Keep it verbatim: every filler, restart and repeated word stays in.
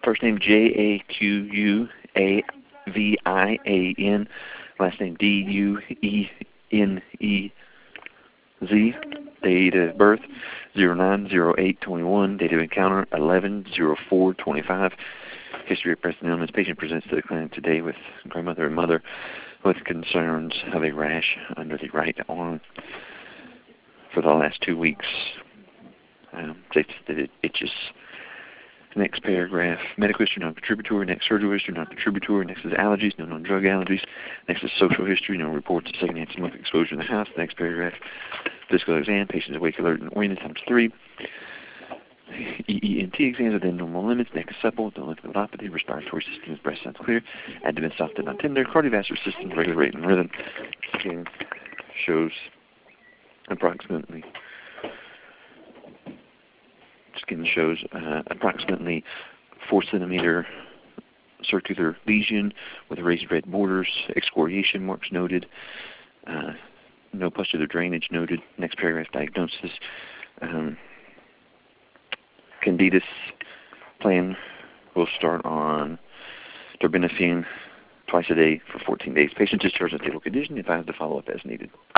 First name J A Q U A V I A N. Last name D U E N E Z. Date of birth zero nine zero eight twenty-one. Date of encounter eleven zero four twenty-five. History of present illness. Patient presents to the clinic today with grandmother and mother with concerns of a rash under the right arm for the last two weeks. Um, states that it itches. Next paragraph, medical history, non-contributory. Next, surgical history, non-contributory. Next is allergies, no non-drug allergies. Next is social history, no reports of secondhand smoke exposure in the house. Next paragraph, physical exam, patients awake, alert, and oriented, times three. E E N T exams within normal limits. Neck is supple, no lymphadenopathy. Respiratory system is breast sounds clear. Abdomen soft and not tender. Cardiovascular system, regular rate and rhythm. Again, shows approximately Skin shows uh, approximately four centimeter circular lesion with raised red borders, excoriation marks noted, uh, no pustular drainage noted. Next paragraph, diagnosis. Um, Candidus plan will start on terbinafine twice a day for fourteen days. Patient discharged in stable condition. Advised to follow up as needed.